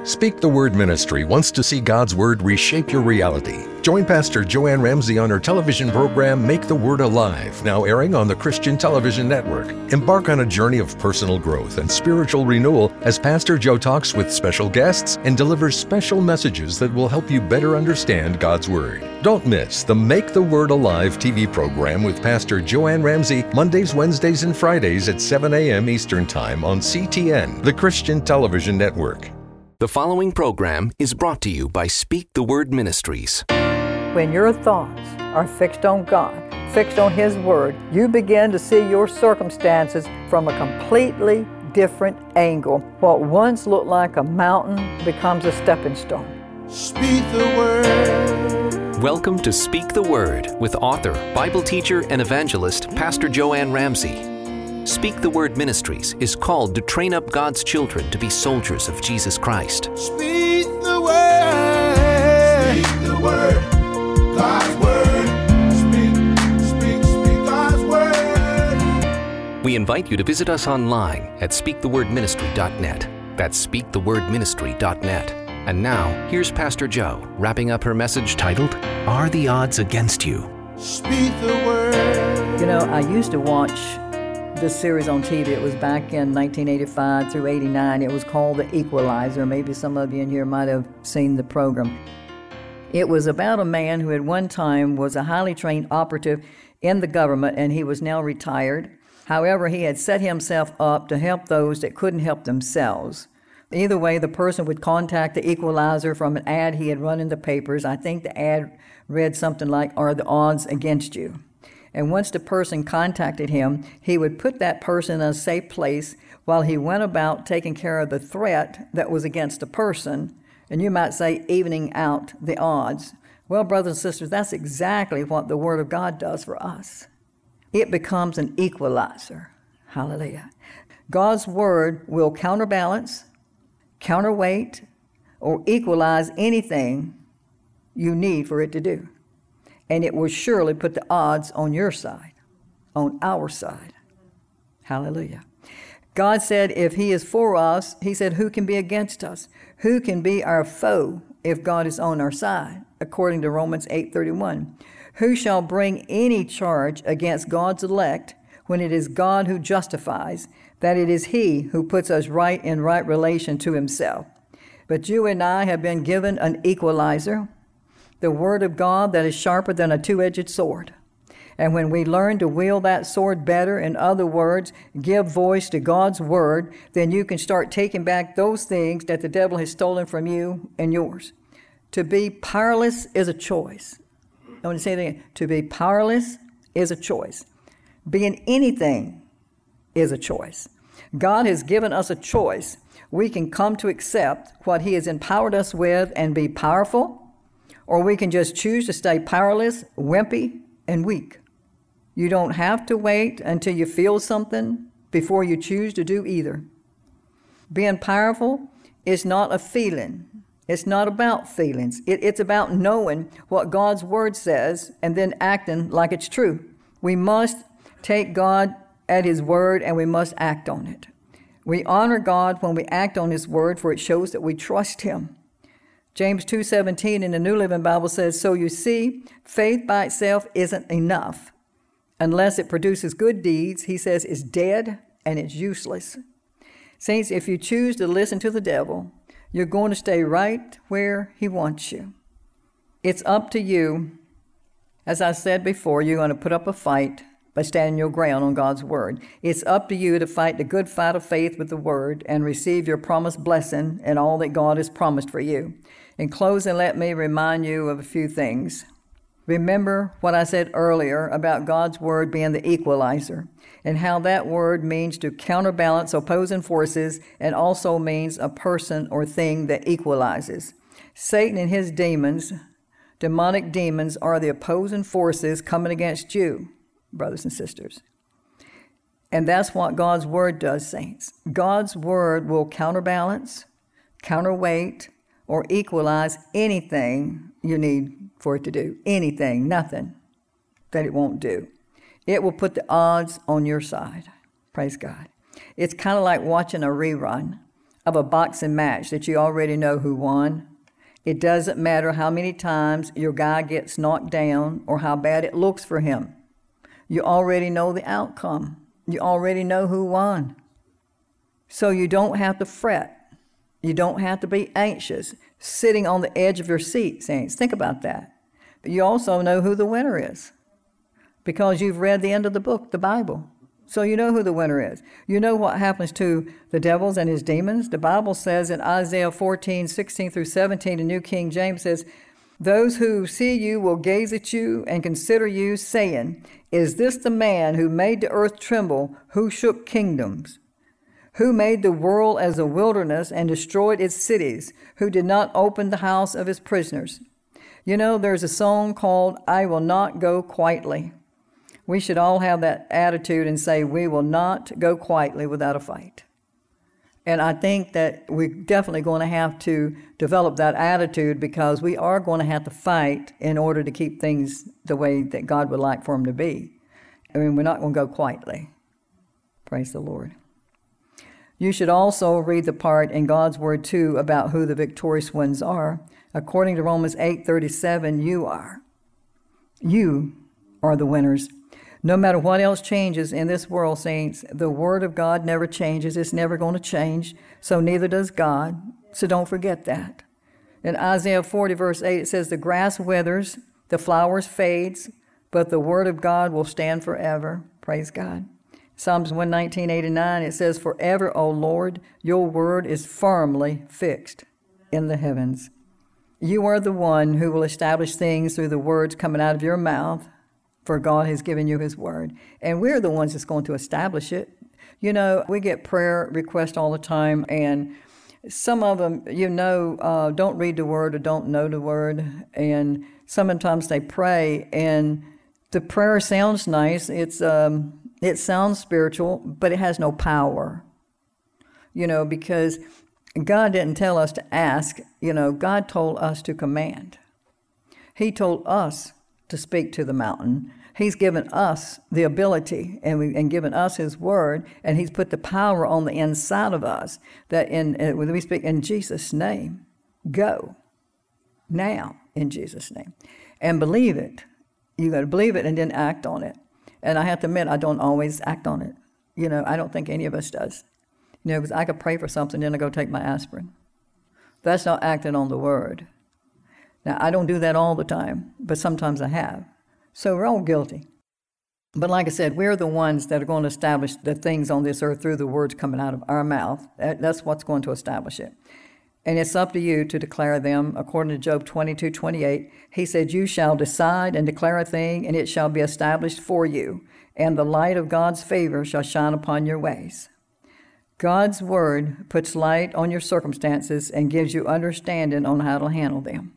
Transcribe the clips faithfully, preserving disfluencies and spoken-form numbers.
Speak the Word Ministry wants to see God's Word reshape your reality. Join Pastor Joanne Ramsey on her television program, Make the Word Alive, now airing on the Christian Television Network. Embark on a journey of personal growth and spiritual renewal as Pastor Joe talks with special guests and delivers special messages that will help you better understand God's Word. Don't miss the Make the Word Alive T V program with Pastor Joanne Ramsey, Mondays, Wednesdays, and Fridays at seven a.m. Eastern Time on C T N, the Christian Television Network. The following program is brought to you by Speak the Word Ministries. When your thoughts are fixed on God, fixed on His Word, you begin to see your circumstances from a completely different angle. What once looked like a mountain becomes a stepping stone. Speak the Word. Welcome to Speak the Word with author, Bible teacher, and evangelist, Pastor Joanne Ramsey. Speak the Word Ministries is called to train up God's children to be soldiers of Jesus Christ. Speak the Word. Speak the Word. God's Word. Speak, speak, speak God's Word. We invite you to visit us online at speak the word ministry dot net. That's speak the word ministry dot net. And now, here's Pastor Joe wrapping up her message titled, Are the Odds Against You? Speak the Word. You know, I used to watch this series on T V. It was back in nineteen eighty-five through eighty-nine. It was called The Equalizer. Maybe some of you in here might have seen the program. It was about a man who at one time was a highly trained operative in the government, and he was now retired. However, he had set himself up to help those that couldn't help themselves. Either way, the person would contact the Equalizer from an ad he had run in the papers. I think the ad read something like, "Are the odds against you?" And once the person contacted him, he would put that person in a safe place while he went about taking care of the threat that was against the person, and you might say evening out the odds. Well, brothers and sisters, that's exactly what the Word of God does for us. It becomes an equalizer. Hallelujah. God's Word will counterbalance, counterweight, or equalize anything you need for it to do. And it will surely put the odds on your side, on our side. Hallelujah. God said if He is for us, He said, who can be against us? Who can be our foe if God is on our side? According to Romans eight thirty-one. Who shall bring any charge against God's elect when it is God who justifies, that it is He who puts us right in right relation to Himself? But you and I have been given an equalizer, the Word of God that is sharper than a two-edged sword. And when we learn to wield that sword better, in other words, give voice to God's Word, then you can start taking back those things that the devil has stolen from you and yours. To be powerless is a choice. I want to say that again. To be powerless is a choice. Being anything is a choice. God has given us a choice. We can come to accept what He has empowered us with and be powerful, or we can just choose to stay powerless, wimpy, and weak. You don't have to wait until you feel something before you choose to do either. Being powerful is not a feeling. It's not about feelings. It, it's about knowing what God's Word says and then acting like it's true. We must take God at His Word and we must act on it. We honor God when we act on His Word, for it shows that we trust Him. James two seventeen in the New Living Bible says, so you see, faith by itself isn't enough. Unless it produces good deeds, he says, it's dead and it's useless. Saints, if you choose to listen to the devil, you're going to stay right where he wants you. It's up to you. As I said before, you're going to put up a fight by standing your ground on God's Word. It's up to you to fight the good fight of faith with the Word and receive your promised blessing and all that God has promised for you. In closing, let me remind you of a few things. Remember what I said earlier about God's Word being the equalizer and how that word means to counterbalance opposing forces and also means a person or thing that equalizes. Satan and his demons, demonic demons, are the opposing forces coming against you, brothers and sisters. And that's what God's Word does, saints. God's Word will counterbalance, counterweight, or equalize anything you need for it to do. Anything, nothing that it won't do. It will put the odds on your side. Praise God. It's kind of like watching a rerun of a boxing match that you already know who won. It doesn't matter how many times your guy gets knocked down or how bad it looks for him. You already know the outcome. You already know who won. So you don't have to fret. You don't have to be anxious, sitting on the edge of your seat, saints. Think about that. But you also know who the winner is because you've read the end of the book, the Bible. So you know who the winner is. You know what happens to the devils and his demons. The Bible says in Isaiah fourteen, sixteen through seventeen, the New King James says, those who see you will gaze at you and consider you, saying, is this the man who made the earth tremble, who shook kingdoms, who made the world as a wilderness and destroyed its cities, who did not open the house of his prisoners? You know, there's a song called, I Will Not Go Quietly. We should all have that attitude and say, we will not go quietly without a fight. And I think that we're definitely going to have to develop that attitude because we are going to have to fight in order to keep things the way that God would like for them to be. I mean, we're not going to go quietly. Praise the Lord. You should also read the part in God's Word, too, about who the victorious ones are. According to Romans eight thirty-seven, you are. You are the winners. No matter what else changes in this world, saints, the Word of God never changes. It's never going to change, so neither does God. So don't forget that. In Isaiah forty, verse eight, it says, the grass withers, the flowers fades, but the Word of God will stand forever. Praise God. Psalms one nineteen, eighty-nine, it says, forever, O Lord, your word is firmly fixed in the heavens. You are the one who will establish things through the words coming out of your mouth, for God has given you his word. And we're the ones that's going to establish it. You know, we get prayer requests all the time, and some of them, you know, uh, don't read the word or don't know the word. And sometimes they pray, and the prayer sounds nice. It's um, it sounds spiritual, but it has no power. You know, because God didn't tell us to ask. You know, God told us to command. He told us to speak to the mountain. He's given us the ability and, we, and given us his word, and he's put the power on the inside of us that in, when we speak in Jesus' name, go now in Jesus' name and believe it. You got to believe it and then act on it. And I have to admit, I don't always act on it. You know, I don't think any of us does. You know, because I could pray for something, then I go take my aspirin. That's not acting on the word. Now, I don't do that all the time, but sometimes I have. So we're all guilty. But like I said, we're the ones that are going to establish the things on this earth through the words coming out of our mouth. That's what's going to establish it. And it's up to you to declare them. According to Job twenty-two twenty-eight, he said, you shall decide and declare a thing, and it shall be established for you, and the light of God's favor shall shine upon your ways. God's word puts light on your circumstances and gives you understanding on how to handle them.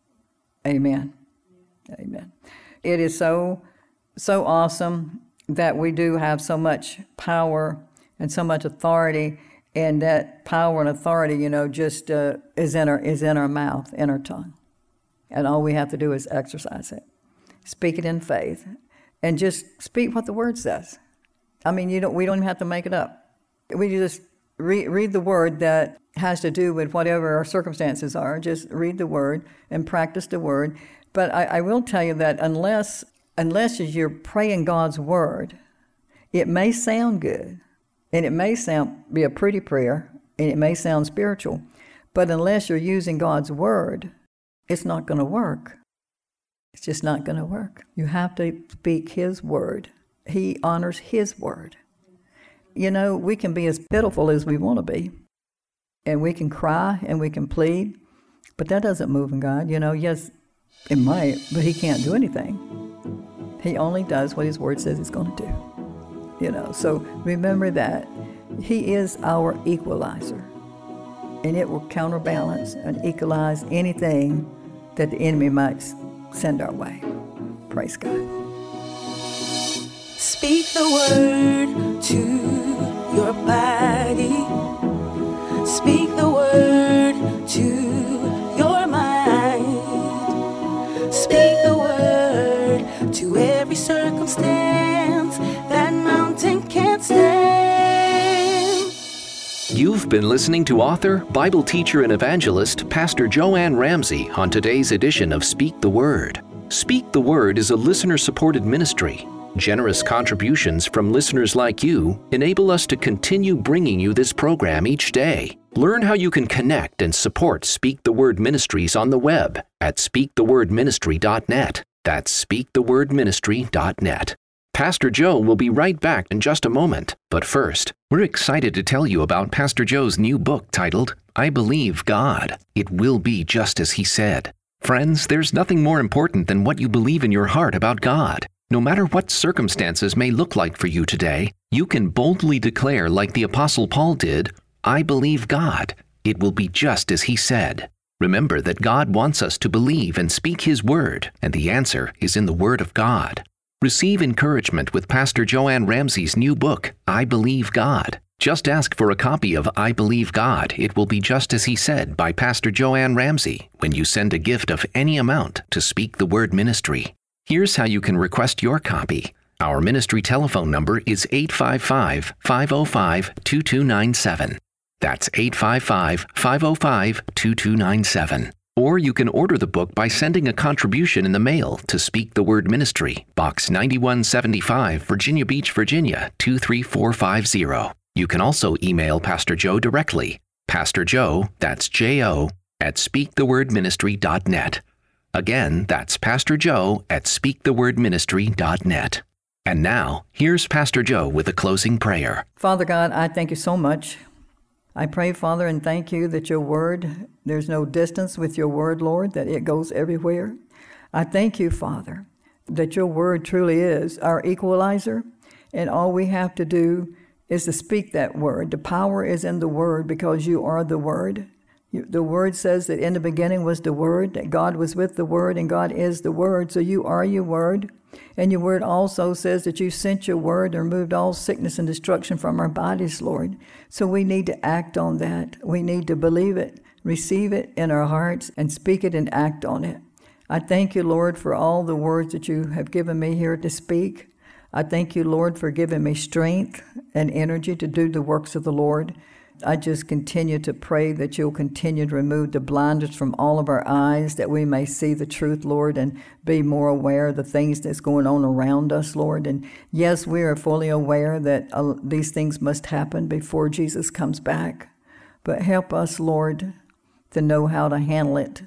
Amen. Amen. It is so, so awesome that we do have so much power and so much authority, and that power and authority, you know, just uh, is in our is in our mouth, in our tongue, and all we have to do is exercise it, speak it in faith, and just speak what the word says. I mean, you don't. We don't even have to make it up. We just read, read the word that has to do with whatever our circumstances are. Just read the word and practice the word. But I, I will tell you that unless unless you're praying God's word, it may sound good, and it may sound be a pretty prayer, and it may sound spiritual, but unless you're using God's word, it's not going to work. It's just not going to work. You have to speak his word. He honors his word. You know, we can be as pitiful as we want to be, and we can cry and we can plead, but that doesn't move in God. You know, yes, it might, but he can't do anything. He only does what his word says he's going to do. You know, so remember that he is our equalizer, and it will counterbalance and equalize anything that the enemy might send our way. Praise God. Speak the word to your body. Speak the word to your mind. Speak the word to every circumstance that mountain can't stand. You've You've been listening to author, Bible teacher, and evangelist Pastor Joanne Ramsey on today's edition of Speak the Word. Speak the Word is a listener-supported ministry. Generous contributions from listeners like you enable us to continue bringing you this program each day. Learn how you can connect and support Speak the Word Ministries on the web at speak the word ministry dot net. That's speak the word ministry dot net. Pastor Joe will be right back in just a moment. But first, we're excited to tell you about Pastor Joe's new book titled, I Believe God. It Will Be Just As He Said. Friends, there's nothing more important than what you believe in your heart about God. No matter what circumstances may look like for you today, you can boldly declare like the Apostle Paul did, I believe God. It will be just as He said. Remember that God wants us to believe and speak His Word, and the answer is in the Word of God. Receive encouragement with Pastor Joanne Ramsey's new book, I Believe God. Just ask for a copy of I Believe God. It will be just as He said by Pastor Joanne Ramsey when you send a gift of any amount to Speak the Word Ministry. Here's how you can request your copy. Our ministry telephone number is eight five five, five oh five, two two nine seven. That's eight five five, five oh five, two two nine seven. Or you can order the book by sending a contribution in the mail to Speak the Word Ministry, Box ninety-one seventy-five, Virginia Beach, Virginia, two three four five zero. You can also email Pastor Joe directly. Pastor Joe, that's J O, at speak the word ministry dot net. Again, that's Pastor Joe at speak the word ministry dot net. And now, here's Pastor Joe with a closing prayer. Father God, I thank you so much. I pray, Father, and thank you that your word, there's no distance with your word, Lord, that it goes everywhere. I thank you, Father, that your word truly is our equalizer, and all we have to do is to speak that word. The power is in the word because you are the word. The word says that in the beginning was the word, that God was with the word, and God is the word. So you are your word. And your word also says that you sent your word and removed all sickness and destruction from our bodies, Lord. So we need to act on that. We need to believe it, receive it in our hearts, and speak it and act on it. I thank you, Lord, for all the words that you have given me here to speak. I thank you, Lord, for giving me strength and energy to do the works of the Lord. I just continue to pray that you'll continue to remove the blinders from all of our eyes, that we may see the truth, Lord, and be more aware of the things that's going on around us, Lord. And yes, we are fully aware that uh, these things must happen before Jesus comes back. But help us, Lord, to know how to handle it,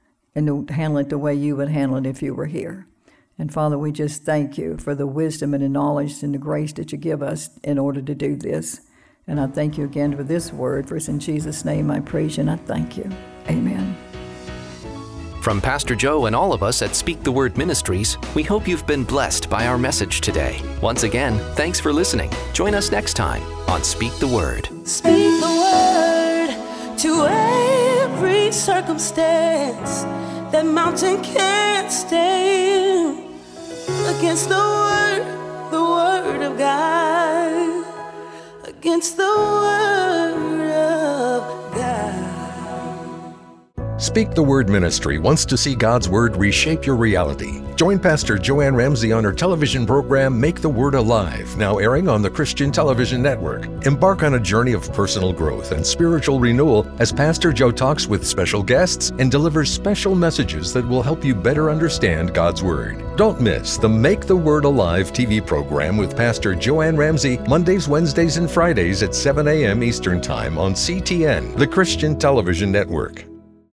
and to handle it the way you would handle it if you were here. And Father, we just thank you for the wisdom and the knowledge and the grace that you give us in order to do this. And I thank you again for this word. For it's in Jesus' name I praise you and I thank you. Amen. From Pastor Joe and all of us at Speak the Word Ministries, we hope you've been blessed by our message today. Once again, thanks for listening. Join us next time on Speak the Word. Speak the word to every circumstance. That mountain can't stand against the word, the word of God. Against the word of God. Speak the Word Ministry wants to see God's Word reshape your reality. Join Pastor Joanne Ramsey on her television program, Make the Word Alive, now airing on the Christian Television Network. Embark on a journey of personal growth and spiritual renewal as Pastor Joe talks with special guests and delivers special messages that will help you better understand God's Word. Don't miss the Make the Word Alive T V program with Pastor Joanne Ramsey, Mondays, Wednesdays, and Fridays at seven a.m. Eastern Time on C T N, the Christian Television Network.